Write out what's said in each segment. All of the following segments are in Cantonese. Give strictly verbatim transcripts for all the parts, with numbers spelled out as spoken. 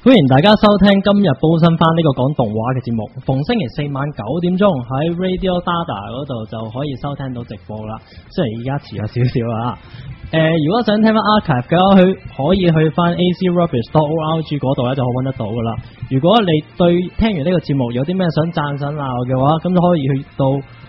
歡迎大家收聽今日煲新番呢個講動畫嘅節目，逢星期四晚九點鐘喺 Radio Dada 嗰度就可以收聽到直播啦。雖然而家遲咗少少啦。誒、呃，如果想聽翻 archive 嘅話，佢可以去翻 A C Rubbish dot org 嗰度咧就可以揾得到噶啦。如果你對聽完呢個節目有啲咩想讚想鬧嘅話，咁就可以去到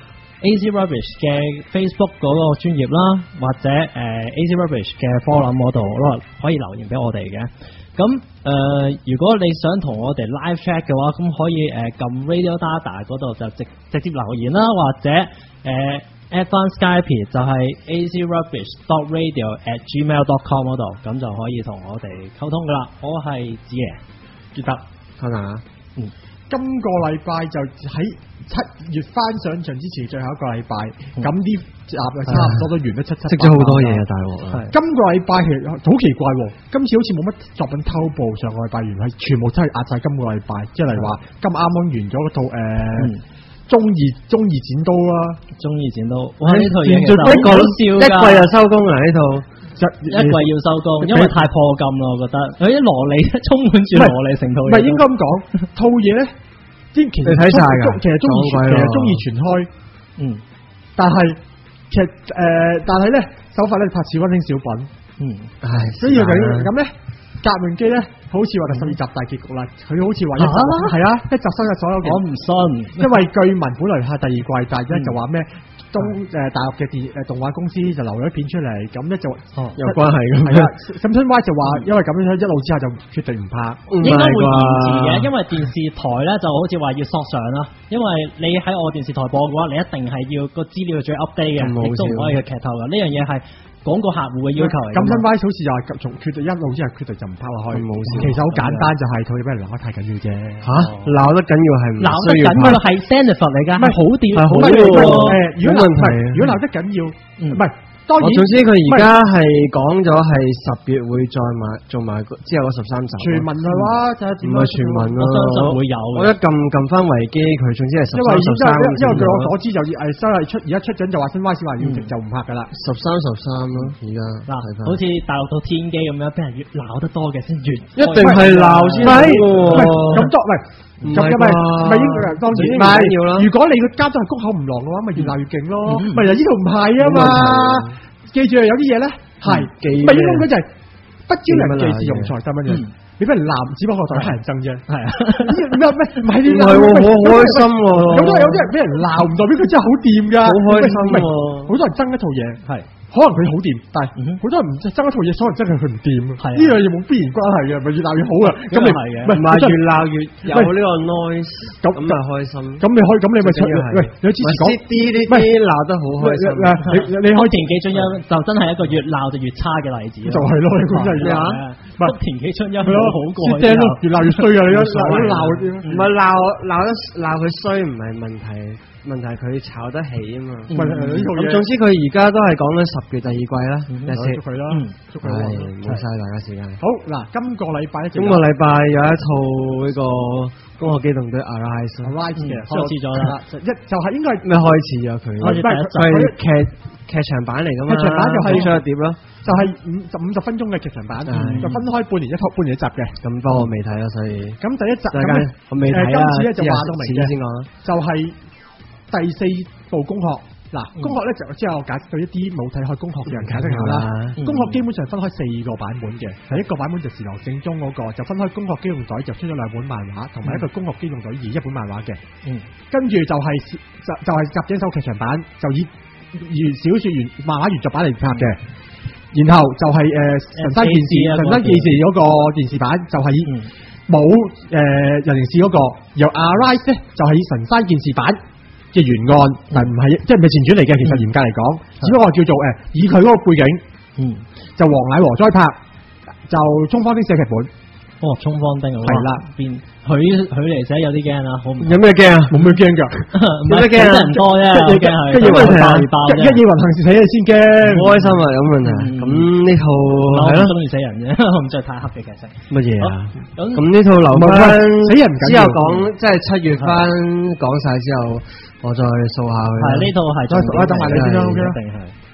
A C Rubbish 嘅 Facebook 嗰個專頁啦，或者誒、呃、A C Rubbish 嘅 forum 嗰度可以留言俾我哋嘅。咁誒、呃，如果你想同我哋 live chat 嘅話，咁可以誒撳、呃、Radio Dada 嗰度就直直接留言啦，或者誒 add 翻 Skype 就係 A C Rubbish dot radio at gmail dot com 嗰度，咁就可以同我哋溝通噶啦。我係子爺，記得可能啊， 嗯，今個禮拜就喺七月翻上場之前最後一個禮拜，咁啲集就差唔多都完得七七八八。 識咗好多嘢啊，大鑊啊！ 今個禮拜其實好奇怪喎，今次好似冇乜作品偷步，上個禮拜完係全部真係壓晒今個禮拜，即係例如話今啱啱完咗嗰套誒中二中二剪刀啦， 中二剪刀，哇呢套嘢其實一個好笑㗎， 一季就收工啦呢套。 一季要收工，因為太破禁啦，我覺得佢啲蘿莉充滿住蘿莉成套嘢。 唔係應該咁講，套嘢咧，之前其實你睇晒㗎， 其實中意其實中意全開， 嗯， 但係其實誒、呃，但係咧手法咧拍似溫馨小品， 嗯， 唉，所以就咁咧，革命機咧好似話第十二集大結局啦，佢好似話一集係啊，一集收嘅所有嘅， 我唔信， 因為據聞本來係第二季，但係咧就話咩？東誒大陸嘅電誒動畫公司就留咗片出嚟，咁咧就哦有關係嘅， 係啊。咁新 Y 就話因為咁樣一路之後就決定唔拍， 應該會延遲嘅，因為電視台咧就好似話要索償啦，因為你喺我電視台播嘅話，你一定係要個資料最 update 嘅，亦都唔可以去劇透嘅。呢樣嘢係廣告客戶嘅要求嚟。 咁新 Y 好似又係從決定一路之後決定就唔拍落去，冇事。其實好簡單，就係套嘢俾人鬧得太緊要啫。 嚇，鬧得緊要係唔鬧得緊要係 benefit 嚟㗎，係好掂，係好誒，如果冇問題， 如果鬧得緊要，唔係。當然， 總之佢而家係講咗係十月會再買做埋之後嗰十三集。傳聞係話就係點？ 唔係傳聞咯， 我相信會有。 我一撳撳翻維基，佢總之係十三十三。 因為據我所知就誒收係出而家出緊就話新 Y 小話要停就唔拍㗎啦。 十三十三咯，而家嗱，好似大陸套天機咁樣，俾人越鬧得多嘅先越一定係鬧先喎。 咁多喂。咁嘅咪咪應該當然應該要啦。 如果你個監督係谷口唔狼嘅話，咪越鬧越勁咯。咪又呢度唔係啊嘛。記住有啲嘢咧係，咪應該就係不招人忌是庸才，得乜嘢？你俾人鬧，只不過當係人憎啫。係啊，咩咩唔係啲鬧， 我好開心喎。 有啲有啲人俾人鬧，唔代表佢真係好掂㗎。 好開心喎， 好多人憎一套嘢係。可能佢好掂，但係好多人唔爭一套嘢，所有人真係佢唔掂。呢樣嘢冇必然關係嘅，咪越鬧越好啊！咁你唔係越鬧越有呢個 noise，咁咁咪開心。咁你可以咁你咪出喂，你之前講啲呢啲鬧得好開心。你你開田紀春音就真係一個越鬧就越差嘅例子。 就係咯，你講真係咩啊？ 唔係田紀春音係好過聲咯，越鬧越衰啊！你一鬧嗰啲， 唔係鬧鬧得鬧佢衰唔係問題。問題佢炒得起啊嘛，咁、嗯、總之佢而家都係講緊十月第二季啦，日式祝佢啦，祝佢啦， 冇晒大家時間。 好嗱，今個禮拜今個禮拜有一套呢個《攻殼機動隊 Arise》，Arise 嘅開始咗啦， 一就係應該咩開始啊佢？ 開始第一集， 係劇劇場版嚟噶嘛？ 劇場版就係出咗碟咯， 就係五十五十分鐘嘅劇場版，就分開半年一套，半年一集嘅。 咁不過我未睇啦，所以咁第一集大家我未睇啦， 今次咧就話到明嘅， 先講啦， 就係。第四部攻殼嗱，攻殼咧就之後解釋對一啲冇睇開攻殼嘅人解釋下啦。攻殼基本上分開四個版本嘅，第一個版本就時來正宗嗰個，就分開攻殼機動隊就出咗兩本漫畫，同埋一個攻殼機動隊二一本漫畫嘅。嗯，跟住就係就就係集井守劇場版，就以原小說原漫畫原作版嚟拍嘅。然後就係誒神山健士神山健士嗰個電視版，就係以冇誒人形士嗰個，由 Arise 咧就係以神山健士版嘅原案，但唔係即係唔係前傳嚟嘅，其實嚴格嚟講，只不過叫做誒以佢嗰個背景，嗯，就黃乃和哉拍，就沖方丁寫劇本， 哦，沖方丁係啦， 變許許嚟寫有啲驚啦，好有咩驚啊？冇咩驚㗎， 唔係驚人多啫，驚係一嘢雲行，一嘢雲行寫先驚， 好開心啊！咁問題，咁呢套係咯，中意死人啫，我唔中意太黑嘅劇情。 乜嘢啊？咁呢套留翻死人之後講， 即係七月番講晒之後。我再掃下佢。 係呢套係再數啦，等埋你先啦，OK 啦。 一定係。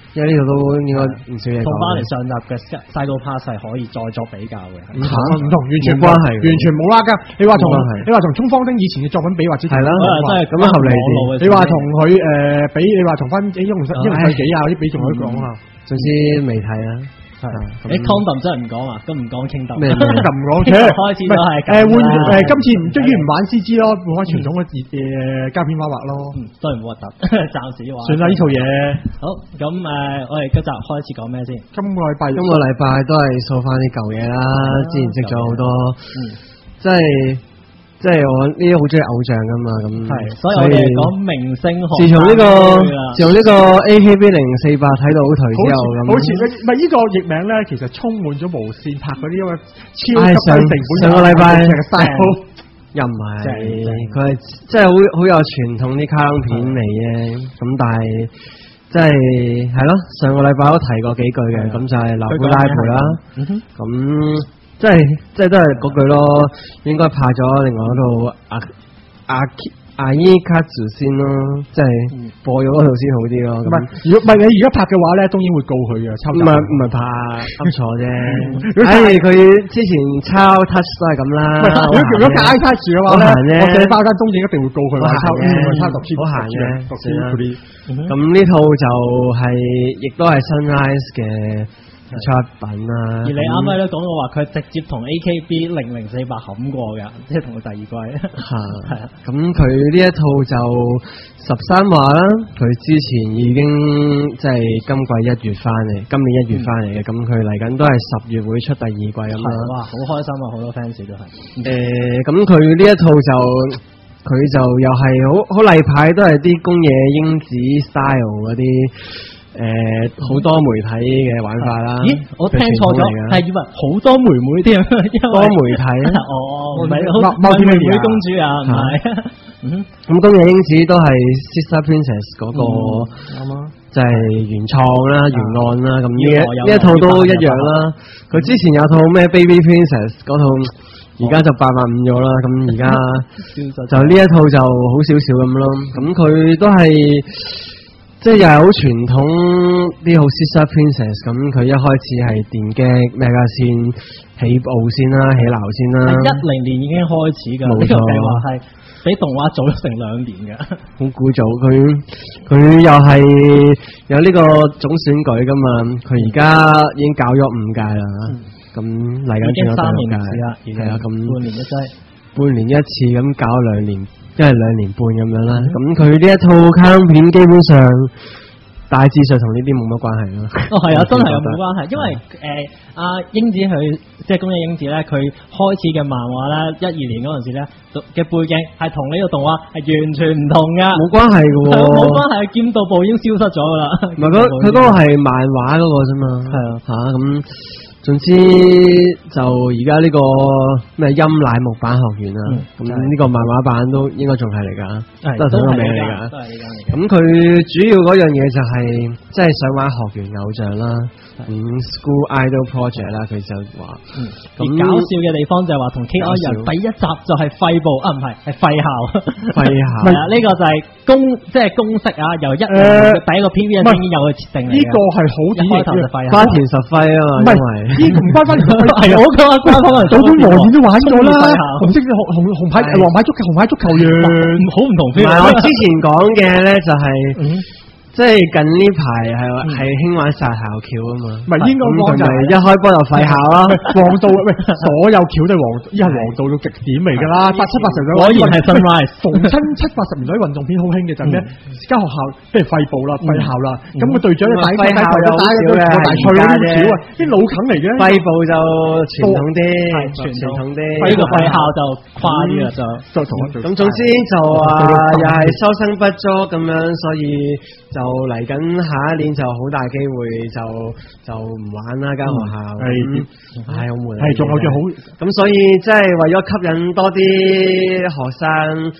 因為呢度都應該唔少嘢講。 同翻嚟上集嘅 Psycho Pass 係可以再作比較嘅， 唔同唔同，完全冇關係， 完全冇啦㗎。你話同你話同沖方丁以前嘅作品比，或者係啦， 真係咁樣合理啲。 你話同佢誒比，你話同翻英雄英雄世紀啊啲比，仲可以講啊。 總之未睇啊。 係，你 condom 真係唔講啊，咁唔講傾鬥咩咩就唔講嘅， 開始都係誒換誒今次唔終於唔玩 C G 咯，換翻傳統嘅誒膠片畫畫咯， 都係冇核突，暫時玩。 算啦呢套嘢。 好，咁誒，我哋今集開始講咩先？ 今個禮拜今個禮拜都係掃翻啲舊嘢啦，之前積咗好多，即係。即係我呢啲好中意偶像噶嘛，咁係，所以我哋講明星學。 自從呢個自從呢個 A K B 零四八睇到好頹之後咁， 好似唔係呢個譯名咧，其實充滿咗無線拍嗰啲咁嘅超級低成本。 上個禮拜又唔係，佢係即係好好有傳統啲卡通片嚟嘅，咁但係即係係咯，上個禮拜都提過幾句嘅，咁就係流夫拉培啦，咁。即係即係都係嗰句咯，應該拍咗另外嗰套阿阿阿伊卡祖先咯，即係播咗嗰套先好啲咯。 唔係，如果唔係你而家拍嘅話咧，當然會告佢嘅。抽唔係唔係拍噏錯啫。唉，佢之前抄 touch 都係咁啦。 如果如果假 touch 嘅話咧，我寫包間東映一定會告佢話抄抄讀書好閒嘅讀書嗰啲。 咁呢套就係亦都係 Sunrise 嘅出品啦， 而你啱啱都講到話佢直接同 A K B 零零四八冚過嘅，即係同佢第二季。 係係啊，咁佢呢一套就十三話啦，佢之前已經即係今季一月翻嚟，今年一月翻嚟嘅，咁佢嚟緊都係十月會出第二季咁啦。 哇，好開心啊！好多 fans 都係。 誒、呃，咁佢呢一套就佢就又係好好例牌，都係啲宮野英子 style 嗰啲。誒，好、呃、多媒體嘅玩法啦。 咦，我聽錯咗，係以為好多妹妹添， 多媒體哦，唔係好唔係妹妹公主啊，唔係。 咁宮野英子都係 Sister Princess 嗰、那個，啱啊、嗯，就係原創啦、原案啦。咁呢一呢一套都一樣啦。佢之前有套咩 Baby Princess 嗰套，而家就八萬五咗啦。咁而家就呢一套就好少少咁咯。咁佢都係。即係又係好傳統啲好 Sister Princess 咁，佢一開始係電擊咩噶先起步先啦，起樓先啦。 一零年已經開始㗎，呢個計劃係比動畫早咗成兩年㗎。 好古早，佢佢又係有呢個總選舉㗎嘛，佢而家已經搞咗五屆啦，咁嚟緊仲有三年啦，係啊，咁半年一劑， 半年一次咁搞兩年。即係兩年半咁樣啦，咁佢呢一套卡通片基本上大致上同呢啲冇乜關係咯。 哦，係啊，真係冇關係，因為誒阿、呃、英子佢即係宮野英子咧，佢開始嘅漫畫咧，一二年嗰陣時咧嘅背景係同呢個動畫係完全唔同噶， 冇關係嘅喎， 冇關係，劍道部已經消失咗噶啦。 唔係佢佢嗰個係漫畫嗰個啫嘛，係啊吓咁。總之就而家呢個咩陰乃木坂學園啦，咁呢、嗯、個漫畫版都應該仲係嚟噶，都係同一個名嚟噶。咁佢主要嗰樣嘢就係即係想玩學園偶像啦，咁、嗯、School Idol Project 啦，佢就話。嗯。咁搞笑嘅地方就係話同 K O 人第一集就係廢部啊，唔係係廢校。廢校。係啊，呢、這個就係公即係公式啊，由一、呃、第一個 P V 已經有嘅設定嚟。呢個係好典型嘅花田實輝啊嘛，因為。 呢唔關翻嚟， 係我講啊，關翻嚟。 早啲和演都玩咗啦，紅色紅紅紅牌黃牌足球紅牌足球員， 好唔同。 唔係我之前講嘅咧，就係即係近呢排係係興玩殺校橋啊嘛。唔係應該講就係一開波就廢校啦，黃道喂，所有橋都係黃，依係黃道到極點嚟㗎啦。八七八十年代， 果然係 Sunrise。 逢親七八十年代啲運動片好興嘅就係咩？間學校即係廢部啦、廢校啦，咁個隊長咧打打打打嘅都大賽嗰啲橋啊，啲老坑嚟嘅。 廢部就傳統啲，傳統啲。 呢個廢校就誇啲啦，就咁總之就話又係收生不足咁樣，所以就嚟緊下一年就好大機會就就唔玩啦間學校。係係好悶。係仲有隻好咁，所以即係為咗吸引多啲學生。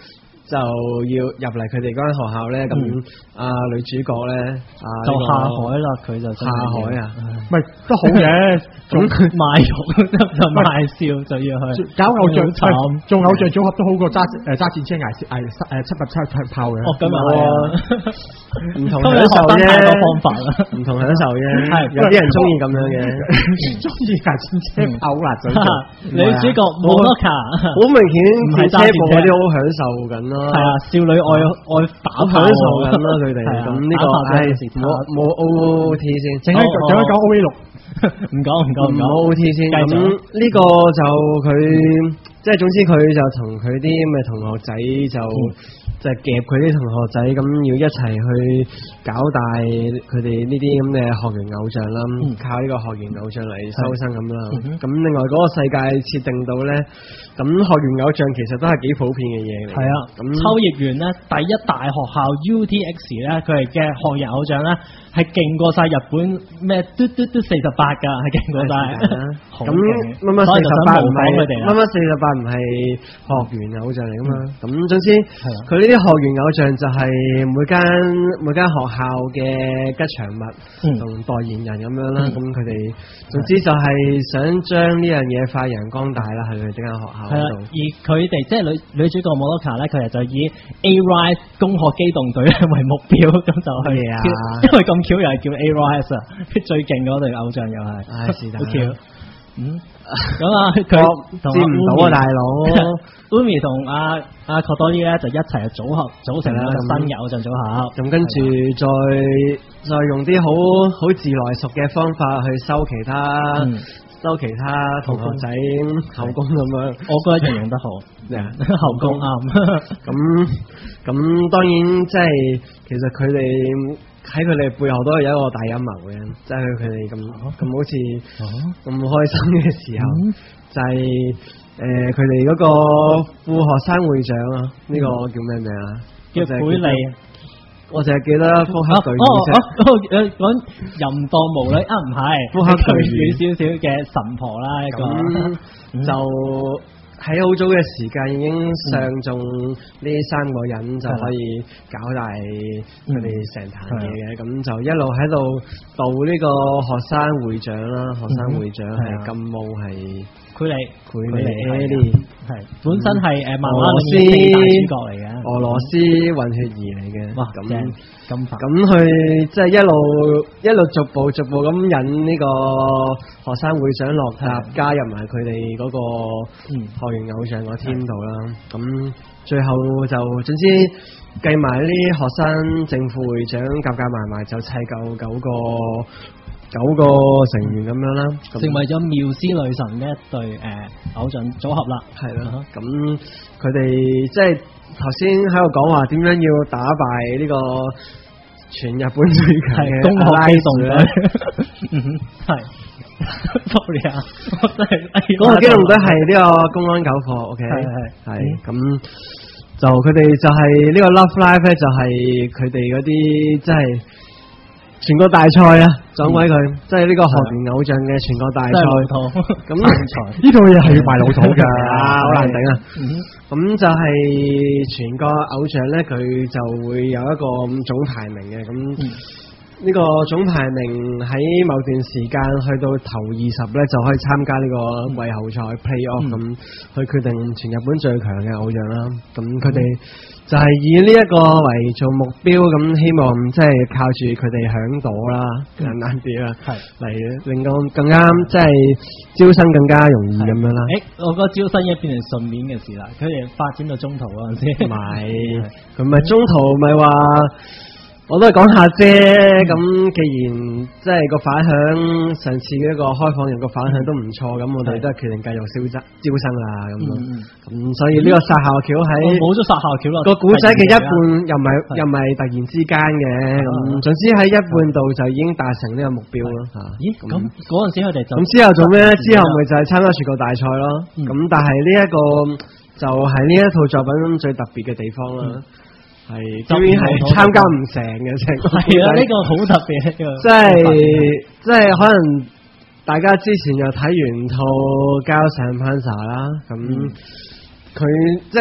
就要入嚟佢哋嗰間學校咧，咁啊女主角咧啊就下海啦，佢就下海啊， 唔係都好嘅， 咁賣肉就賣笑就要去搞偶像慘， 做偶像組合都好過揸誒揸戰車捱捱誒七百七七炮嘅。 哦，咁啊係啊， 唔同享受啫， 太多方法啦， 唔同享受啫， 係有啲人中意咁樣嘅， 中意捱戰車炮啦，想做女主角摩洛卡， 好明顯戰車部嗰啲好享受緊咯， 係啊，少女愛愛打享受緊咯佢哋，咁呢個唉冇冇 O T 先， 淨係淨係講 O A 六。 唔講唔講唔講 O T 先，咁呢個就佢即係總之佢就同佢啲咁嘅同學仔就就係夾佢啲同學仔咁要一齊去搞大佢哋呢啲咁嘅學員偶像啦，靠呢個學員偶像嚟收生咁啦。咁另外嗰個世界設定到咧，咁學員偶像其實都係幾普遍嘅嘢嚟。 係啊，咁秋葉原咧第一大學校 U T X 咧，佢哋嘅學員偶像咧係勁過晒日本咩嘟嘟嘟四十八㗎，係勁過晒。 咁乜乜四十八唔係乜乜四十八唔係學員偶像嚟㗎嘛？咁總之佢呢啲學員偶像就係每間每間學校嘅吉祥物同代言人咁樣啦。咁佢哋總之就係想將呢樣嘢發揚光大啦，喺佢哋間學校度。 而佢哋即係女女主角摩洛卡咧，佢哋就以 A-Rise 攻殼機動隊為目標，咁就去啊，因為咁巧又係叫 A-Rise 啊，最勁嗰隊偶像又係， 唉是但。 嗯，咁啊，佢知唔到啊，大佬。 Umi 同阿阿 Kotori 咧就一齊組合組成一個新嘅偶像組合。 咁跟住再再用啲好好自來熟嘅方法去收其他收其他同學仔後宮咁樣。 我覺得形容得好，後宮啱。 咁咁當然即係其實佢哋。喺佢哋背後都係有一個大陰謀嘅，即係佢哋咁咁好似咁開心嘅時候，嗯、就係誒佢哋嗰個副學生會長啊，呢、這個叫咩名啊？ 叫貝利， 我淨係記得腹黑巨魚啫。 哦哦，講淫蕩無理啊，唔係腹黑巨魚少少嘅神婆啦，一個就。喺好早嘅時間已經上中呢三個人就可以搞大佢哋成壇嘢嘅，咁、嗯、就一路喺度導呢個學生會長啦，學生會長係金毛係佢哋佢哋 Ellie 係本身係誒漫畫裏面四大主角嚟嘅，俄羅斯混血兒嚟嘅，哇咁咁咁佢即係一路一路逐步逐步咁引呢個學生會長落閘，加入埋佢哋嗰個學員偶像個 team 度啦，咁、嗯、最後就總之計埋啲學生正副會長夾夾埋埋就砌夠九個九個成員咁樣啦，成為咗妙思女神呢一對誒、呃、偶像組合啦，係啦，咁佢哋即係頭先喺度講話點樣要打敗呢個全日本最強嘅攻殼機動隊，嗯哼，係。福利啊！真係嗰個機動隊係呢個公安九課 ，OK，係係咁就佢哋就係呢個 Love Live 咧，就係佢哋嗰啲即係全國大賽啊，撞鬼佢，即係呢個學員偶像嘅全國大賽。咁呢套嘢係要賣老土㗎，好難頂啊！咁就係全國偶像咧，佢就會有一個總排名嘅咁。呢個總排名喺某段時間去到頭二十咧，就可以參加呢個季後賽 Play-off 咁、嗯，去決定全日本最強嘅偶像啦。咁佢哋就係以呢一個為做目標，咁希望即係靠住佢哋響朵啦，簡單啲啦，係嚟令到更加即係招生更加容易咁樣啦。誒，我覺得招生一變成順面嘅事啦。佢哋發展到中途嗰陣時，唔係，佢咪中途咪話。我都係講下啫，咁既然即係個反響，上次嗰個開放日個反響都唔錯，咁我哋都係決定繼續招生招生啦，咁咁、嗯、所以呢個殺校橋喺冇咗殺校橋啦，個古仔嘅一半又唔係又唔係突然之間嘅，咁總之喺一半度就已經達成呢個目標咯吓。咦？咁嗰陣時佢哋就咁之後做咩咧？之後咪就係參加全國大賽咯。咁、嗯、但係呢一個就係呢一套作品最特別嘅地方啦。嗯係，終於係參加唔成嘅情況。係啊，呢個好特別。即係即係可能大家之前又睇完套《交上 Panzer》啦，咁佢即係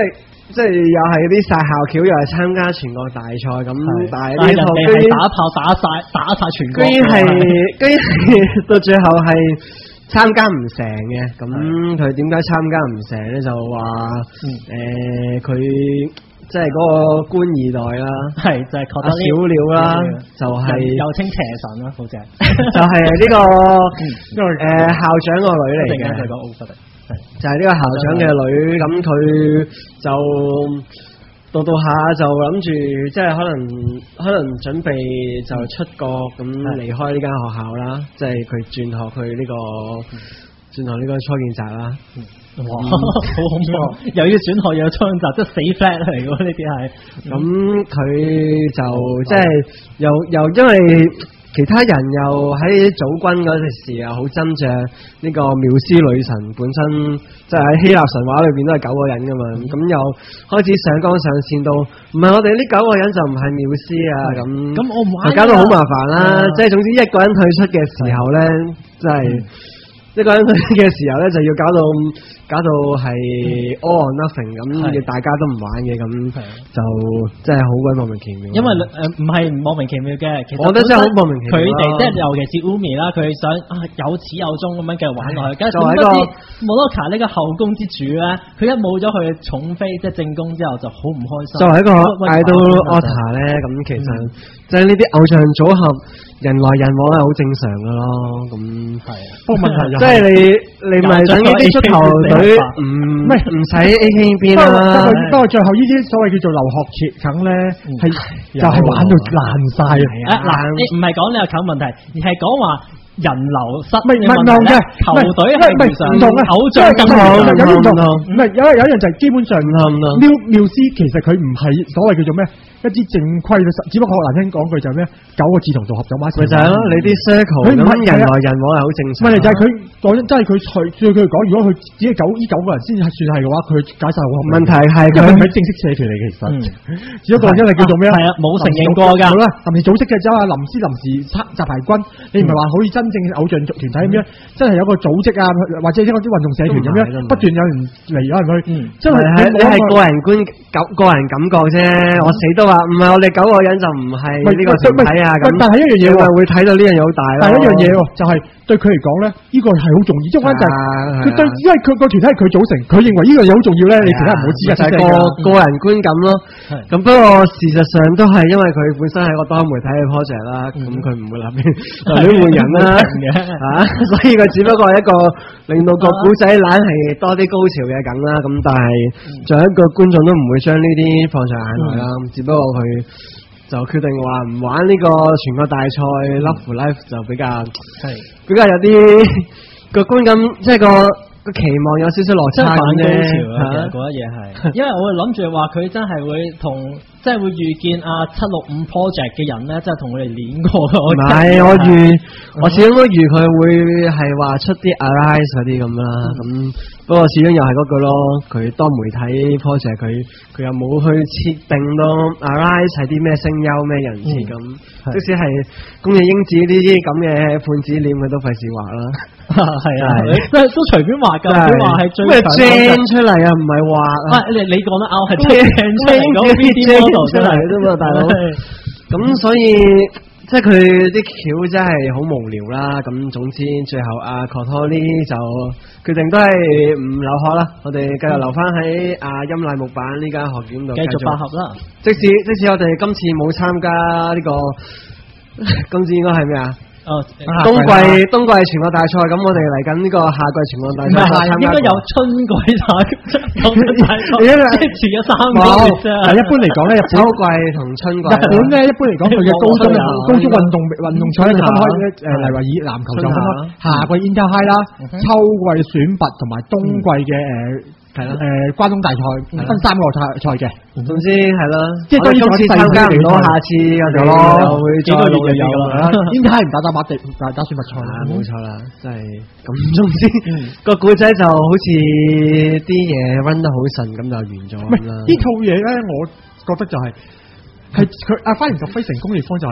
即係又係啲晒校橋，又係參加全國大賽咁，但係呢套居然打炮打晒打晒全國， 居然係居然係到最後係參加唔成嘅。咁佢點解參加唔成咧？就話誒佢即係嗰個官二代啦， 係就係、是、覺得小鳥啦，就係、是、 又稱邪神啦，好正， 就係呢、這個誒、呃、校長個女嚟嘅。就係呢個校長嘅女，咁佢就到到下就諗住，即係可能可能準備就出國咁離開呢間學校啦，即係佢轉學去呢、這個轉學呢個初見澤啦。 哇，好、嗯、恐怖！又要轉學又要初見澤，即係死 flat 嚟嘅呢啲係。咁佢、嗯、就即係又又因為。其他人又喺組軍嗰陣時又好憎著呢個繆斯女神，本身即係喺希臘神話裏邊都係九個人噶嘛，咁、嗯、又開始上綱上線到，唔係我哋呢九個人就唔係繆斯啊，咁咁我唔玩， 搞到好麻煩啦。即係總之一個人退出嘅時候咧，即係、嗯、一個人退出嘅時候咧，就要搞到搞到係 all or nothing 咁，大家都唔玩嘅咁，就真係好鬼莫名其妙。因為誒唔係莫名其妙嘅，其實我覺得真係好莫名其妙。佢哋即係尤其是 Umi 啦，佢想啊有始有終咁樣繼續玩落去。咁點不知莫多卡呢個後宮之主咧，佢一冇咗佢寵妃即係正宮之後，就好唔開心。 作為一個 idol otter 咧，咁其實即係呢啲偶像組合人來人往係好正常噶咯。咁係， 不過問題即係你你咪等呢啲出頭隊。唔唔係唔使 A K B 啦， 不過最後呢啲所謂叫做留學切梗咧，係就係玩到爛晒啊！ 嗱，唔係講你個梗問題，而係講話人流失唔係唔同嘅球隊係唔唔同嘅偶像咁好，有啲唔同，唔係有有一樣就係基本上繆繆斯其實佢唔係所謂叫做咩一支正規嘅，只不過難聽講句就係咩九個字同組合咗埋一齊。咪就係咯，你啲 circle 咁人來人往係好正常。問題就係佢講真，真係佢對對佢嚟講，如果佢只係九呢九個人先係算係嘅話，佢解晒好。問題係佢唔係正式社團嚟嘅，其實只不過因為叫做咩啊？係啊， 冇承認過㗎。好啦， 臨時組織嘅，即係臨時臨時集排軍，你唔係話好似真正偶像團體咁樣，真係有個組織啊，或者一個啲運動社團咁樣，不斷有人嚟有人去。真係你係個人觀個人感覺啫，我死都話唔係我哋九個人就唔係呢個團體啊。咁但係一樣嘢喎，會睇到呢樣嘢好大咯。但係一樣嘢喎，就係對佢嚟講咧，呢個係好重要。即係關就係佢對，因為佢個團體係佢組成，佢認為呢樣嘢好重要咧。你其他人唔好知嘅，就係個個人觀感咯。咁不過事實上都係因為佢本身係個多媒體嘅 project 啦，咁佢唔會立亂立亂換人啦，嚇，所以佢只不過係一個令到個古仔懶係多啲高潮嘅梗啦。咁但係作為一個觀眾都唔會將呢啲放上眼內啦。只不過佢就決定話唔玩呢個全國大賽 Love for Life 就比較係比較有啲個觀感，即係個個期望有少少落差嘅。 嗰一嘢係，因為我會諗住話佢真係會同即係會預見啊七六五 project 嘅人咧，即係同佢哋練過。唔係我預，我始終都預佢會係話出啲 Arise 嗰啲咁啦。咁不過始終又係嗰句咯，佢多媒體 project 佢佢又冇去設定到 Arise 係啲咩聲優咩人設咁，即使係宮野英子呢啲咁嘅判子臉，佢都費事畫啦。 係啊，即係都隨便畫㗎，佢話係最咩 Gen 出嚟啊，唔係畫啊。 你你講得啱，係 Gen 出嚟講 B D model 出嚟啫嘛，大佬。 咁所以即係佢啲橋真係好無聊啦。咁總之最後阿 Kotori 就決定都係唔留學啦。我哋繼續留翻喺阿音乃木坂呢間學院度繼續百合啦。 即使即使我哋今次冇參加呢個，今次應該係咩啊？哦，冬季冬季全國大賽，咁我哋嚟緊呢個夏季全國大賽， 應該有春季賽，冬季大賽，即係遲咗三個月啫。 一般嚟講咧，秋季同春季，日本咧一般嚟講佢嘅高中高中運動運動賽咧就分開誒，例如話以籃球就分開夏季 Inter High 啦，秋季選拔同埋冬季嘅誒。係啦，誒關東大賽分三個賽賽嘅， 總之係啦， 即係當然今次參加唔到，下次我哋咯會再努力有啦。 應該係唔打打馬地打打選拔賽啦， 冇錯啦，真係咁。總之個古仔就好似啲嘢 run 得好順，咁就完咗啦。 呢套嘢咧，我覺得就係係佢阿花田卓飛成功嘅地方就係佢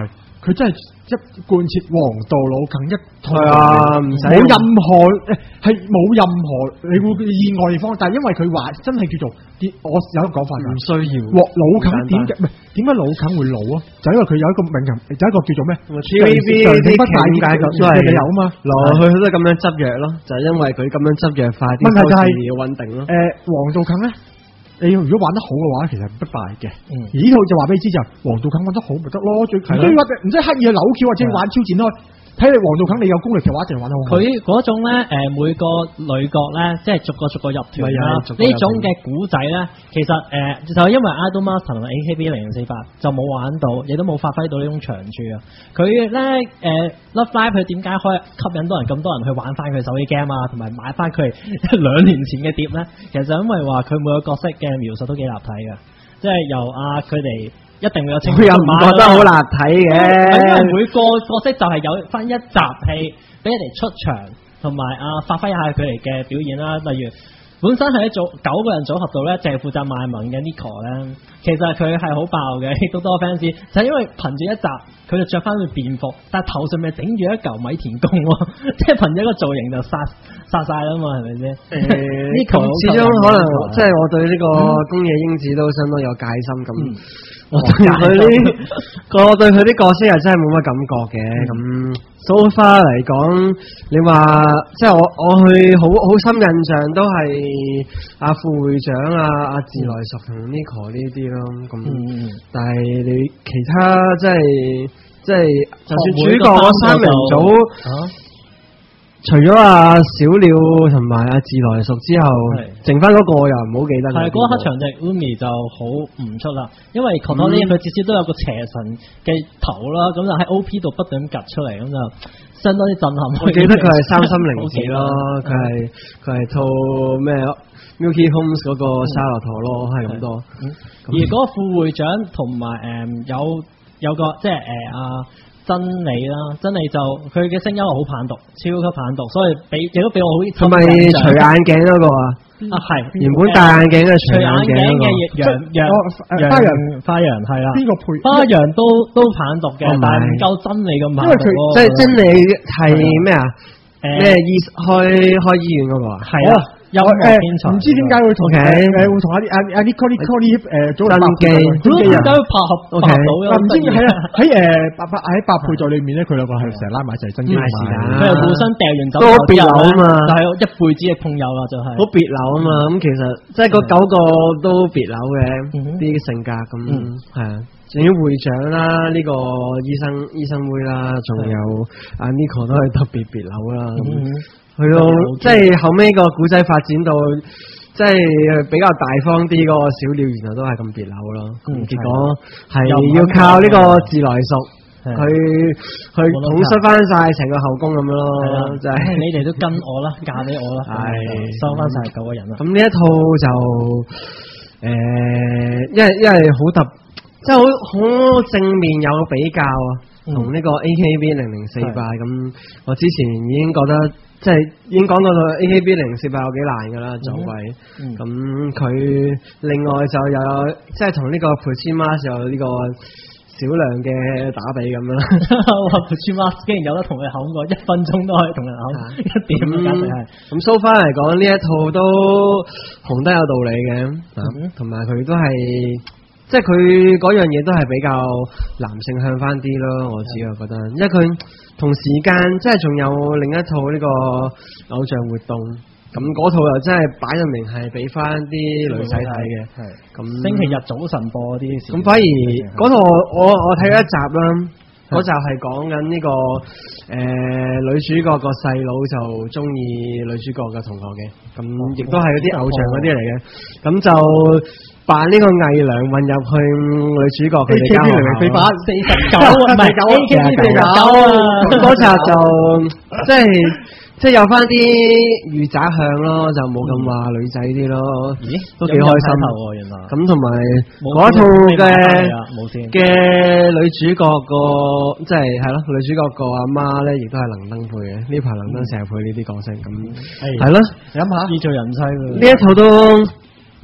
佢真係一貫徹王道老梗一套， 係啊，唔使冇任何係冇任何你會意外地方，但係因為佢話真係叫做啲，我有一個講法㗎， 唔需要。 老梗點解唔係點解老梗會老啊？就因為佢有一個名人，有一個叫做咩 T V B 啲劇點解都係理由啊嘛， 來來去去都咁樣執藥咯，就係因為佢咁樣執藥快啲， 問題就係要穩定咯。 誒，黃道梗咧。你如果玩得好嘅話，其實不敗嘅。 嗯， 而呢套就話俾你知就黃道梗玩得好咪得咯，最唔需要唔使刻意去扭橋或者玩超展開。睇你黃道梗你有功力嘅話，一定玩得好。 佢嗰種咧，誒、呃、每個女角咧，即係逐個逐個入團啦。呢種嘅古仔咧，其實誒、呃、就因為 Idolmaster 同埋 A K B 零零四八就冇玩到，亦都冇發揮到呢種長處啊。佢咧誒 Love Live 佢點解可以吸引到人咁多人去玩翻佢手機 game 啊，同埋買翻佢兩年前嘅碟咧？其實因為話佢每個角色嘅描述都幾立體嘅，即係由啊佢哋。一定會有清楚， 佢又唔覺得好立體嘅， 因為每個角色就係有翻一集戲俾人哋出場，同埋啊發揮下佢哋嘅表演啦。例如本身係一組九個人組合度咧，淨係負責賣萌嘅 Nico 咧，其實佢係好爆嘅，亦都多 fans。就係因為憑住一集，佢就着翻佢便服，但係頭上面整住一嚿米田共，即係憑住一個造型就殺殺晒啦嘛，係咪先？誒，Nico 始終可能即係我對呢個宮野英子都相當有戒心咁。我對佢啲，我對佢啲角色又真係冇乜感覺嘅。咁 so far 嚟講，你話即係我我去好好深印象都係阿副會長啊、阿自來熟同 Nico 呢啲咯。咁、嗯，但係你其他即係即係，就算主角嗰三人組。除咗阿小鳥同埋阿自來熟之後，剩翻嗰個又唔好記得。係嗰一刻長笛 Umi 就好唔出啦，因為 Kotori 佢至少都有個邪神嘅頭啦，咁就喺 O P 度不斷咁夾出嚟，咁就相當之震撼。 我記得佢係三心靈子咯，佢係佢係套咩 Milky Homes 嗰個沙羅陀咯，係咁多。 而嗰個副會長同埋誒有有個即係誒阿。真理啦，真理就佢嘅聲音係好棒讀，超級棒讀，所以俾亦都俾我好。 係咪除眼鏡嗰個啊？ 啊係， 原本戴眼鏡嘅除眼鏡嘅楊楊花樣花樣係啦。 邊個配？ 花樣都都棒讀嘅，但係唔夠真理咁棒讀。因為佢即係真理係咩啊？咩醫開開醫院嗰個啊？ 係啊。有誒唔知點解會同誒誒會同阿阿阿 Nico Nico 誒組合機，點解會拍合拍到嘅？唔知喺喺誒八八喺八配在裏面咧，佢兩個係成日拉埋一齊真機， 佢係互相掉完走都別扭啊嘛， 但係一輩子嘅碰友啦，就係好別扭啊嘛。咁其實即係嗰九個都別扭嘅啲性格咁係啊。仲有會長啦，呢個醫生醫生妹啦，仲有阿 Nico 都係特別別扭啦。去到即係後尾個古仔發展到，即係比較大方啲，個小鳥原來都係咁別扭咯。咁、嗯、結果係要靠呢個自來熟，佢去統率翻晒成個後宮咁樣咯。就係、是、 你哋都跟我啦，嫁俾我啦，收翻晒九個人啦。 咁呢一套就誒、呃，因為因為好特，即係好好正面有個比較啊，同呢、嗯、個 A K B 零零四八咁，我之前已經覺得。即係已經講到到 A K B 零零四八有幾難㗎啦，走位。咁佢、嗯、另外就有即係同呢個 Puchimas 有呢個少量嘅打比咁樣啦。 哇 Puchimas 竟然有得同佢口過，一分鐘都可以同人口一點簡直係。咁 so far 嚟講呢一套都紅得有道理嘅，同埋佢都係即係佢嗰樣嘢都係比較男性向翻啲咯，我自己覺得，因為佢。同時間即係仲有另一套呢個偶像活動，咁嗰套又真係擺咗明係俾翻啲女仔睇嘅，係咁星期日早晨播啲。咁反而嗰套我我睇咗一集啦，嗰集係講緊呢個誒、呃、女主角個細佬就中意女主角嘅同學嘅，咁亦都係嗰啲偶像嗰啲嚟嘅，咁就。扮呢個偽娘混入去女主角佢哋間學校，四百四十九唔係九 A K B 四十九啊！嗰集就即係即係有翻啲御宅向咯，就冇咁話女仔啲咯。咦，都幾開心喎！原來咁同埋嗰套嘅嘅女主角個即係係咯，女主角個阿媽咧，亦都係能登配嘅。呢排能登成日配呢啲角色，咁係咯。諗下，要做人妻呢一套都。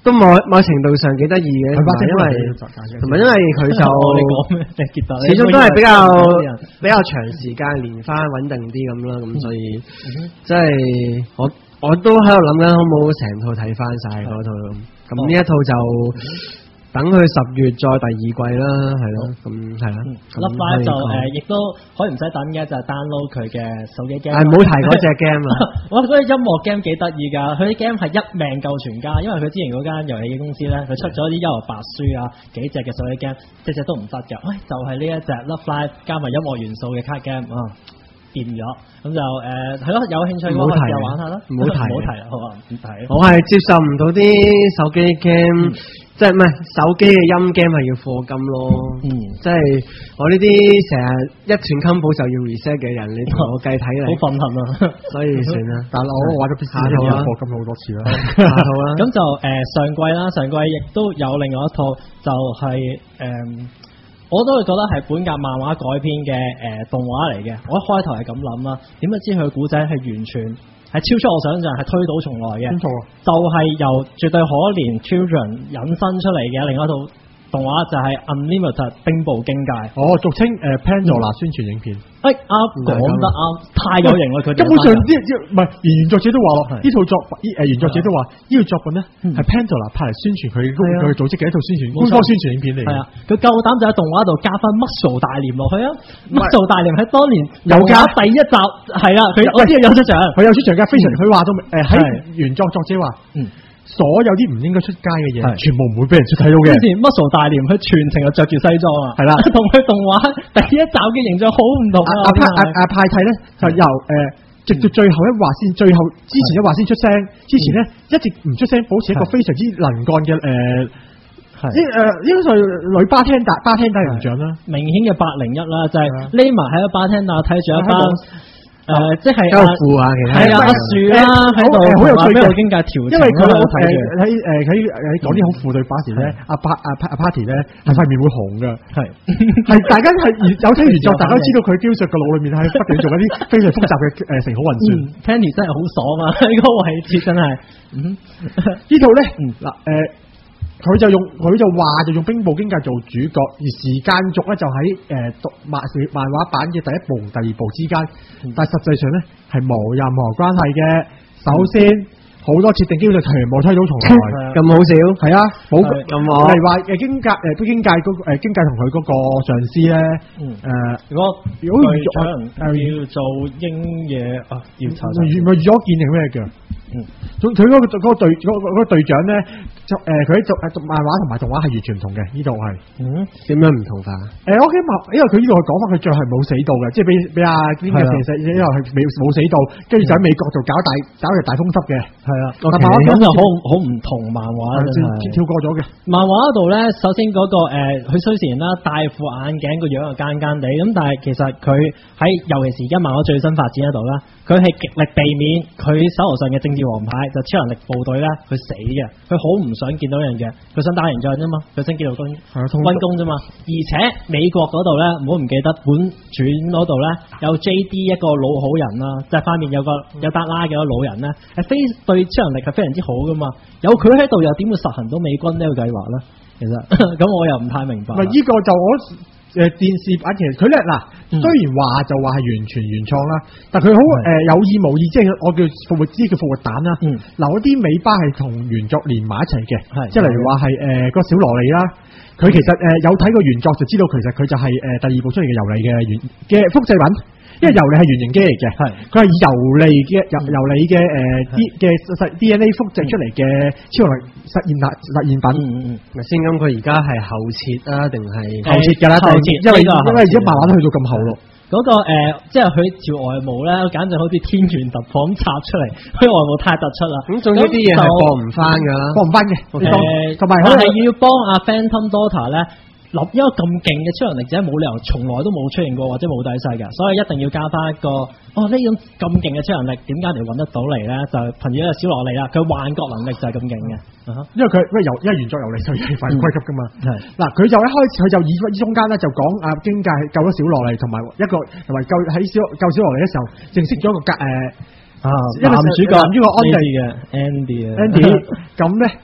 都某某程度上幾得意嘅，同埋因為同埋因為佢就你講咩？ 始終都係比較比較長時間連番穩定啲咁啦，咁所以即係我我都喺度諗緊，可唔可成套睇翻晒嗰套咁？咁呢一套就等佢十月再第二季啦，係咯，咁係啦。 Love Live就誒，亦都可以唔使等嘅，就係 download 佢嘅手機 game。 係唔好提嗰隻 game 啦。 我覺得音樂 game 幾得意㗎，佢啲 game 係一命救全家，因為佢之前嗰間遊戲嘅公司咧，佢出咗啲幽遊白書啊，幾隻嘅手機 game，隻隻都唔得㗎。喂，就係呢一隻 Love Live 加埋音樂元素嘅卡 game 啊！掂咗，咁就誒係咯，有興趣嘅話可以玩下啦。唔好提，唔好提，好啊，唔提。 我係接受唔到啲手機 game，即係唔係手機嘅音 game 係要課金咯。嗯，即係我呢啲成日一斷 combo 就要 reset 嘅人，你同我計睇嚟， 好憤恨啊！ 所以算啦。 但係我玩咗 P C 已經課金好多次啦。 下套啦。 咁就誒上季啦，上季亦都有另外一套就係誒。我都會覺得係本格漫畫改編嘅誒、呃、動畫嚟嘅，我一開頭係咁諗啦，點不知佢古仔係完全係超出我想象，係推倒重來嘅， 錯就係由絕對可憐 Children 引申出嚟嘅另一套動畫就係 Unlimited 冰暴經界， 哦，俗稱誒 Pandora 宣傳影片。 誒啱講得啱，太有型啦！佢根本上啲唔係連原作者都話咯，呢套作誒原作者都話呢套作品咧係 Pandora 拍嚟宣傳佢佢組織嘅一套宣傳官方宣傳影片嚟。係啊， 佢夠膽就喺動畫度加翻 Muscle 大廉落去啊！Muscle 大廉喺當年有加第一集係啦，佢我知有出場， 佢有出場㗎，非常佢話到誒喺原作作者話嗯。所有啲唔應該出街嘅嘢，全部唔會俾人出睇到嘅。之前 Muscle 大廉佢全程就着住西裝啊，係啦，同佢動畫第一集嘅形象好唔同啊。阿派阿阿派替咧就由誒直到最後一話先，最後之前一話先出聲，之前咧一直唔出聲，保持一個非常之能幹嘅誒，呢誒應該係女巴聽達巴聽達形象啦，明顯嘅八零一啦，就係匿埋喺個巴聽達睇住一班。誒，即係交付啊，其實係啊，阿樹啦喺度好有趣嘅經界調整，因為佢誒喺誒喺誒講啲好負對把時咧，阿巴阿阿 Party 咧係塊面會紅嘅，係係大家係有睇原作，大家都知道佢基本上個腦裏面係不斷做一啲非常複雜嘅誒成好運算。Penny 真係好爽啊！呢個位置真係，呢套咧嗱誒。佢就用佢就話就用冰暴經界做主角，而時間軸咧就喺誒讀漫漫畫版嘅第一部同第二部之間，嗯、但係實際上咧係冇任何關係嘅。首先好、嗯、多設定基本上全部推倒重來，咁好少係啊，冇咁好。例如話誒經界誒經界嗰誒經界同佢嗰個上司咧，誒、嗯呃、如果如果預咗要做鷹嘢啊，要查查，唔係預咗見定咩嘅？嗯，佢佢嗰個嗰個隊嗰個嗰個隊長咧，就誒佢喺讀誒讀漫畫同埋動畫係完全唔同嘅，呢度係，嗯，點樣唔同法？誒，我驚漫，因為佢呢度係講翻佢最後係冇死到嘅，即係俾俾阿邊個其實呢度係未冇死到，跟住就喺美國度搞大搞條大風濕嘅，係啊，但漫畫咁就好好唔同漫畫真係跳過咗嘅。漫畫嗰度咧，首先嗰個誒，佢雖然啦戴副眼鏡個樣又奸奸地，咁但係其實佢喺尤其是而家漫畫最新發展嗰度啦，佢係極力避免佢手頭上嘅政治王牌就超能力部隊咧，佢死嘅，佢好唔想見到呢樣嘢，佢想打贏仗啫嘛，佢想見到軍軍工啫嘛。而且美國嗰度咧，唔好唔記得本傳嗰度咧有 J D 一個老好人啦，即係塊面有個有達拉嘅一個老人咧，係非對超能力係非常之好噶嘛。有佢喺度又點會實行到美軍呢個計劃咧？其實咁我又唔太明白。唔係呢個就我。誒電視版其實佢咧嗱，雖然話就話係完全原創啦，但佢好誒有意無意，即係我叫復活之叫復活蛋啦，嗯、留一啲尾巴係同原作連埋一齊嘅，即係例如話係誒個小蘿莉啦，佢其實誒、呃、有睇過原作就知道其實佢就係誒第二部出嚟嘅尤莉嘅原嘅複製品。因為尤莉係原型機嚟嘅，係佢係尤莉嘅尤尤莉嘅誒 D 嘅實 D N A 複製出嚟嘅超能力實驗物實驗品。嗯嗯咪先咁佢而家係後設啊，定係後設㗎啦？後設，因為因為而家漫畫都去到咁後咯。嗰、那個、呃、即係佢條外毛咧，簡直好似天元突破咁插出嚟，佢外毛太突出啦。咁仲有啲嘢係放唔翻㗎啦，放唔翻嘅。誒，同埋佢係要幫阿 Phantom Daughter 咧。立一個咁勁嘅超能力者冇理由從來都冇出現過或者冇底細嘅，所以一定要加翻一個哦呢種咁勁嘅超能力，點解嚟揾得到嚟咧？就係憑住一個小蘿莉啦，佢幻覺能力就係咁勁嘅，嗯、因為佢因為由因為原作由嚟就係反歸級噶嘛。嗱佢、嗯、就一開始佢就以中間咧就講阿經界救咗小蘿莉，同埋一個同埋救喺小救小蘿莉嘅時候，認識咗一個格誒、呃、啊男主角男主角安迪嘅 Andy 啊 Andy 咁咧。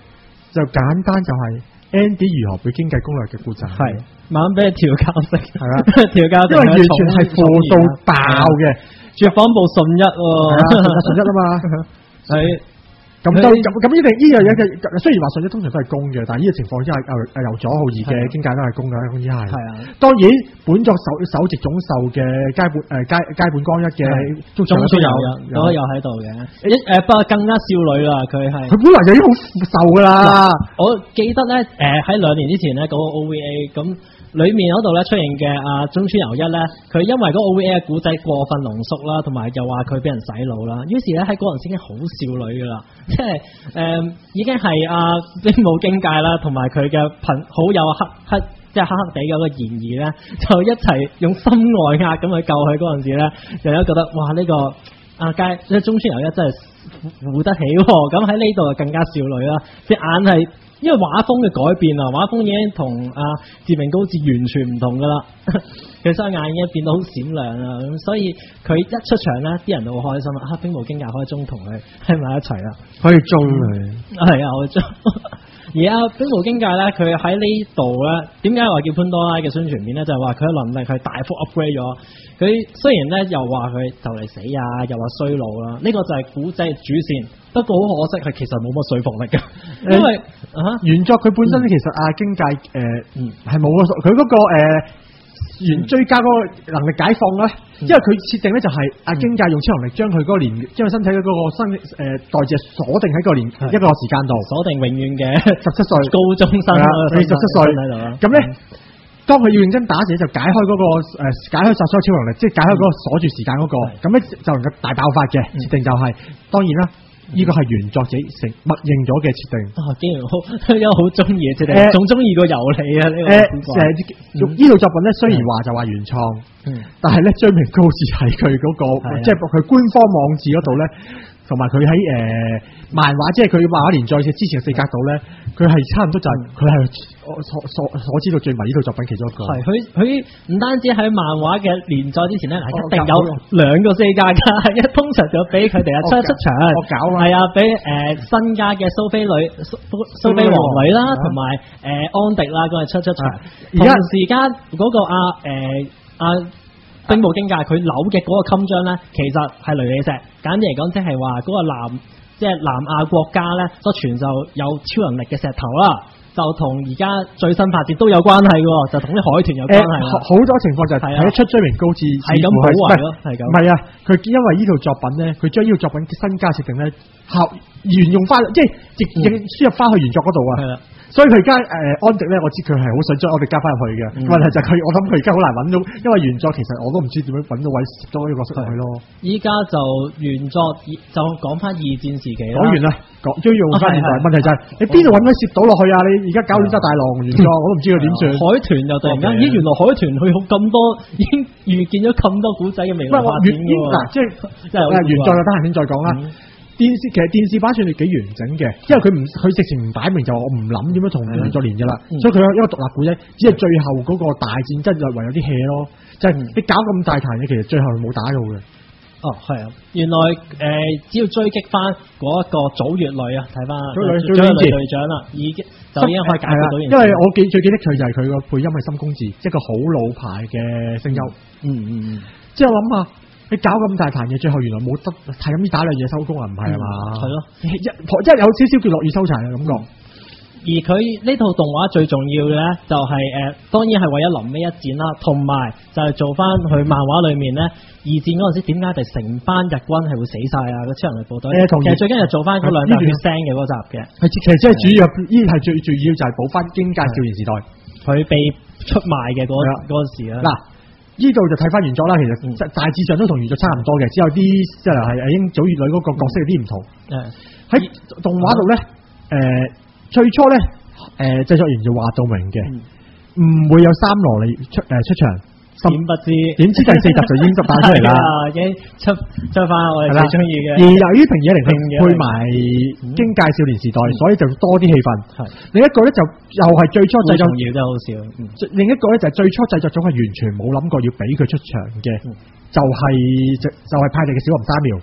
就簡單就係 Andy 如何被經濟攻略嘅故仔， 係慢慢俾你調教式， 係啦， 調教式， 因為完全係貨到爆嘅， 絕訪部順一喎， 順一啊嘛，係。咁都咁咁呢？呢樣嘢嘅雖然話順一通常都係公嘅，但係呢個情況之下，由由左浩二嘅經界都係公嘅，咁依係。係啊，當然本作首首席總授嘅街本誒街街本光一嘅中村有有有喺度嘅，一誒不過更加少女啦，佢係佢本來就已經好瘦噶啦。 我記得咧誒喺兩年之前咧嗰個 O V A 咁。裏面嗰度咧出現嘅阿中村由一咧，佢因為嗰個 O V A 嘅古仔過分濃縮啦，同埋又話佢俾人洗腦啦，於是咧喺嗰陣時已經好少女噶啦，即係誒、呃、已經係阿兵武經界啦，同埋佢嘅朋好友黑黑即係黑黑地嗰個嫌疑咧，就一齊用心外壓咁去救佢嗰陣時咧，就有覺得哇呢、這個阿街即係中村由一真係扶得起喎，咁喺呢度就更加少女啦，隻眼係。因為畫風嘅改變啊，畫風已經同阿志明高志完全唔同噶啦，佢雙眼已經變到好閃亮啦，咁所以佢一出場咧，啲人都好開心啊！兵無經界可以中同佢喺埋一齊啦， 可以中佢， 係啊，我中。而阿兵無經界咧，佢喺呢度咧，點解話叫潘多拉嘅宣傳片咧？就係話佢嘅能力係大幅 upgrade 咗。佢雖然咧又話佢就嚟死啊，又話衰老啦，呢、這個就係古仔主線。不過好可惜，係其實冇乜說服力嘅，因為、欸啊、原作佢本身、嗯、其實阿經界誒係冇個佢嗰個誒原追加嗰個能力解放咧，嗯、因為佢設定咧就係阿經界用超能力將佢嗰個年將佢身體嘅嗰個生誒代謝鎖定喺個年一個時間度，鎖定永遠嘅十七歲高中生啦，十七歲喺度啦。咁咧，當佢要認真打時就解開嗰、那個誒、呃、解開殺傷超能力，即係解開嗰個鎖住時間嗰、那個，咁咧、嗯、就能夠大爆發嘅設定就係、是，當然啦。呢個係原作者成默認咗嘅設定。啊，竟然好，有好中意嘅設定，仲中意過遊戲啊！呢個誒誒，呢套作品咧，雖然話就話原創，嗯，但係咧，追名高士係佢嗰個，即係佢官方網誌嗰度咧，同埋佢喺誒漫畫，即係佢漫畫連載嘅之前嘅四格度咧，佢係差唔多就係佢係我所所所知道最迷呢套作品其中一個。係佢佢唔單止喺漫畫嘅連載之前咧，一定有兩個四格㗎，一通常就俾佢哋啊出出場。我搞係啊，俾誒新加嘅蘇菲女蘇蘇菲王女啦，同埋誒安迪啦，嗰個出出場。同時間嗰個阿誒阿。兵無經界佢扭嘅嗰個襟章咧，其實係雷里石。簡單嚟講，即係話嗰個南即係南亞國家咧，所傳授有超能力嘅石頭啦，就同而家最新發展都有關係嘅，就同啲海豚有關係啦。好、欸、多情況就係睇得出追名高志係咁好壞咯，係咁。唔係啊，佢因為呢套作品咧，佢將呢套作品新加設定咧，合沿用翻，即係直接輸入翻去原作嗰度啊。係啦。所以佢而家誒安迪咧，我知佢係好想將安迪加翻入去嘅。嗯、問題就係佢，我諗佢而家好難揾到，因為原作其實我都唔知點樣揾到位攝咗呢個角色入去咯。依家就原作就講翻二戰時期啦。講完啦，講都要用翻現代。啊、問題就係、是、你邊度揾佢攝到落去啊？你而家搞亂晒大浪原作，我都唔知佢點算。海豚又突然間，咦？原來海豚佢好咁多，已經預見咗咁多古仔嘅未來發展嘅喎。嗱，即係即係原作就得閒先再講啦。嗯電視其實電視版算係幾完整嘅，因為佢唔佢直情唔擺明就話我唔諗點樣同原作連嘅啦，嗯、所以佢有一個獨立古仔，只係最後嗰個大戰真係唯有啲 hea 咯，就係、是、你搞咁大壇嘢，其實最後冇打到嘅。哦，係啊，原來誒、呃、只要追擊翻嗰一個早月女啊，睇翻早月早月女隊長啦，已經就已經可以解決到。因為我記最記得佢就係佢個配音係森公治，即係個好老牌嘅聲優。嗯嗯嗯，即係我諗下。你搞咁大壇嘢，最後原來冇得係咁打兩嘢收工啊？唔係啊嘛？係咯，一一有少少叫落雨收柴嘅感覺。嗯、而佢呢套動畫最重要嘅咧，就係、是、誒、呃，當然係為咗臨尾一戰啦，同埋就係做翻佢漫畫裏面咧，二戰嗰陣時點解哋成班日軍係會死晒啊？個超人類部隊。誒、呃，其實最緊要做翻嗰兩集血腥嘅嗰集嘅。係，其實即係主要，呢係最最主要就係補翻經界少年時代佢被出賣嘅嗰嗰陣時啦。嗱。呢度就睇翻原作啦，其實大致上都同原作差唔多嘅，只有啲即係係英早月女嗰個角色有啲唔同。喺、嗯、動畫度咧，誒、呃、最初咧，誒製作人就話到明嘅，唔、嗯、會有三羅莉出誒、呃、出場。點不知點知第四集就已經執彈出嚟啦，已經出出翻我哋最中意嘅。而由於平野翎配埋經界少年時代，嗯、所以就多啲戲份。係、嗯、另一個咧就又係最初製作，重要真係好少。嗯、另一個咧就係最初製作組係完全冇諗過要俾佢出場嘅，嗯、就係、是、就就係、是、派嚟嘅小林三苗。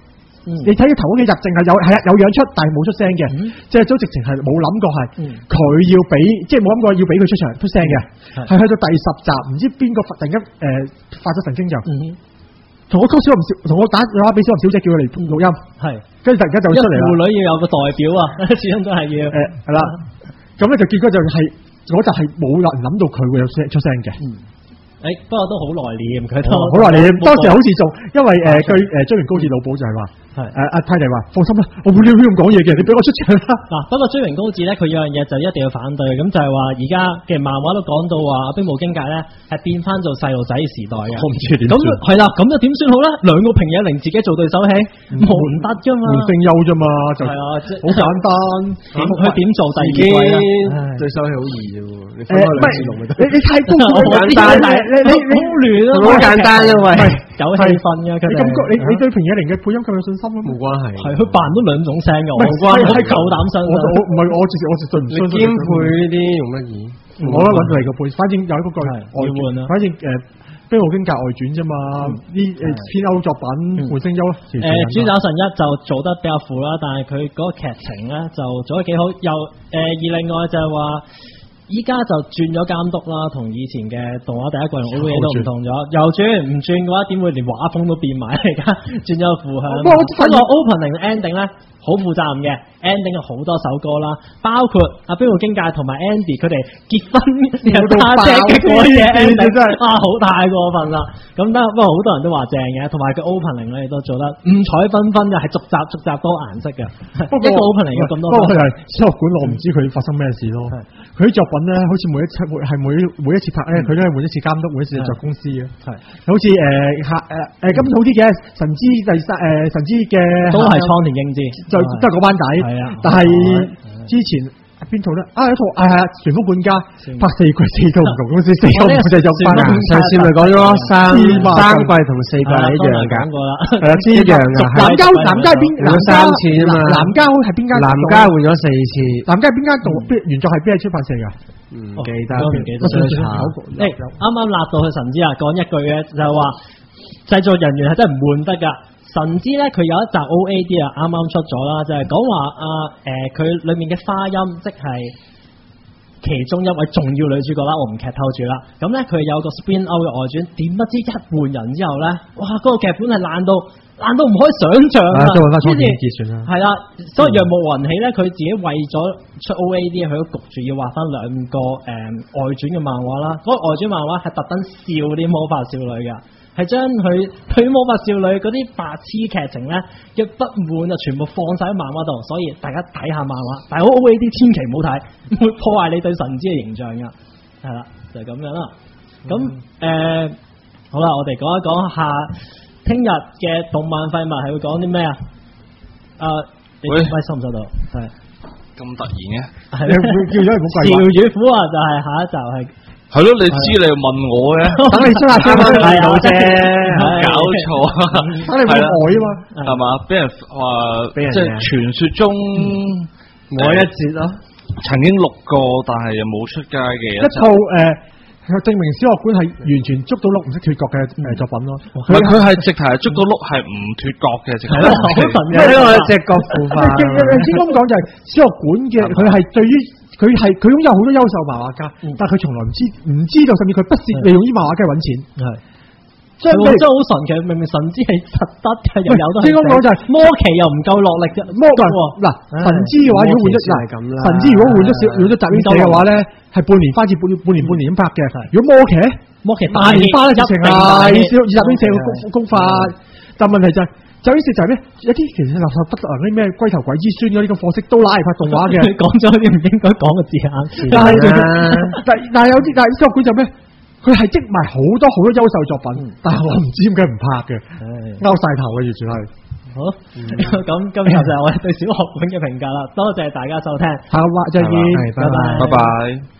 你睇佢頭嗰幾集淨係有係啊有樣出，但係冇出聲嘅，即係都直情係冇諗過係佢要俾，即係冇諗過要俾佢出場出聲嘅，係去到第十集唔知邊個突然間誒發咗神經就同我溝小林小同我打電話俾小林小姐叫佢嚟錄音，係跟住突然間就出嚟啦。婦女要有個代表啊，始終都係要誒係啦。咁咧就結果就係嗰集係冇人諗到佢會有聲出聲嘅。誒，不過都好內斂，佢都好內斂。當時好似仲因為誒據誒追完高鐵老寶就係話，係誒阿泰迪話放心啦，我冇呢啲咁講嘢嘅，你俾我出場啦。嗱，不過追完高鐵咧，佢有樣嘢就一定要反對，咁就係話而家嘅漫畫都講到話兵無經界咧係變翻做細路仔時代嘅。我唔知點。咁係啦，咁就點算好咧？兩個平野零自己做對手戲，冇唔得噶嘛，換聲優啫嘛，就係啊，好簡單。佢點做第二季啊？對手戲好易啫喎，你分開兩次錄咪得。你你太高好簡單。你你你好亂啊！好簡單因為有氣氛嘅，你感覺你你對平野零嘅配音咁有信心咯？冇關係，係佢扮咗兩種聲嘅，冇關係，夠膽相信。我我唔係我直接我絕對唔相信。兼配呢啲用乜嘢？我覺得揾佢嚟個配，反正有一個句外換啊。反正誒《兵無經界外傳》啫嘛，呢誒偏歐作品換聲優。誒《豬爪神一》就做得比較負啦，但係佢嗰個劇情咧就做得幾好。又誒而另外就係話。依家就轉咗監督啦，同以前嘅動畫第一季同 O V A 都唔同咗。又轉唔轉嘅話，點會連畫風都變埋？而家轉咗副向。不過個 opening ending 咧好負責任嘅 ending 有好多首歌啦，包括阿兵無經界同埋 Andy 佢哋結婚又揸車嘅嗰啲嘢 ending 真係啊好太過分啦。咁得不過好多人都話正嘅，同埋佢 opening 咧亦都做得五彩繽紛嘅，係逐集逐集多顏色嘅。一個 opening 有咁多。不過佢係小學館，我唔知佢發生咩事咯。佢啲作品咧，好似每一輯係每每一次拍咧，佢都係換一次監督，換一次製作公司嘅。係，好似誒客誒誒今好啲嘅神之第三誒神之嘅都係倉田英之，就都係嗰班仔。係啊，但係之前邊套咧？啊一套係係啊，旋風管家拍四季四套唔同公司，四個唔同製作班。上次咪講咗咯，三三季同四季一樣㗎。講過啦，係啊，一樣㗎。南郊南郊邊？南三次啊嘛。南郊係邊間？南郊換咗四次。南郊邊間動邊原作係邊個出版社㗎？唔記得，唔記得。誒，啱啱立到去神之啊，講一句嘅就係話製作人員係真係唔換得㗎。神之咧，佢有一集 O A D 啊，啱啱出咗啦，就係講話啊誒，佢、呃、裏面嘅花音，即係其中一位重要女主角啦，我唔劇透住啦。咁咧，佢有個 spin out 嘅外傳，點不知一換人之後咧，哇！嗰、那個劇本係爛到爛到唔可以想像啊！都揾翻倉田英之算啦。係啦，所以若無雲起咧，佢自己為咗出 O A D，佢都焗住要畫翻兩個誒、呃、外傳嘅漫畫啦。嗰、那個外傳漫畫係特登笑啲魔法少女嘅。係將佢對魔法少女嗰啲白痴劇情咧嘅不滿啊，全部放晒喺漫畫度，所以大家睇下漫畫，但係好 O A D 千祈唔好睇，會破壞你對神之嘅形象噶。係啦，就係、是、咁樣啦。咁誒、嗯呃，好啦，我哋講一講下聽日嘅動漫廢物係會講啲咩啊？誒，你喂收唔收到？係咁突然嘅，係叫咗唔好貴。潮與虎啊，就係下一集係。係咯，你知你又問我嘅，等你出下聲睇到啫，搞錯，等你冇愛啊嘛，係嘛？俾人話即係傳說中愛一節咯，曾經錄過但係又冇出街嘅一套誒，證明小學館係完全捉到碌唔識脫角嘅誒作品咯。佢佢係直頭係捉到碌係唔脫角嘅，直頭好神嘅，呢個隻角腐化。先咁講就係小學館嘅，佢係對於。佢係佢擁有好多優秀漫畫家，嗯、但係佢從來唔知唔知道，甚至佢不屑利用啲漫畫家揾錢。係，所以真係好神奇，明明神之係實得嘅，又有得。先咁講就係魔奇又唔夠落力嘅魔奇。嗱，神之嘅話如果換咗嗱，神之如果換咗少換咗集英社嘅話咧，係半年花至半半年半年咁拍嘅。如果魔奇魔奇大年花咧，直情係少集英社嘅功功法，但問題就係。就於是就係咩？一啲其實垃圾不能啲咩龜頭鬼之孫嗰啲咁貨色都拉嚟拍動畫嘅，講咗啲唔應該講嘅字眼。但係但但係有啲但係小學館就咩？佢係積埋好多好多優秀作品，嗯、但係我唔知點解唔拍嘅，勾晒頭嘅完全係。好，咁、嗯、今日就係我哋對小學館嘅評價啦。多謝大家收聽，下個話再見，拜拜，拜拜。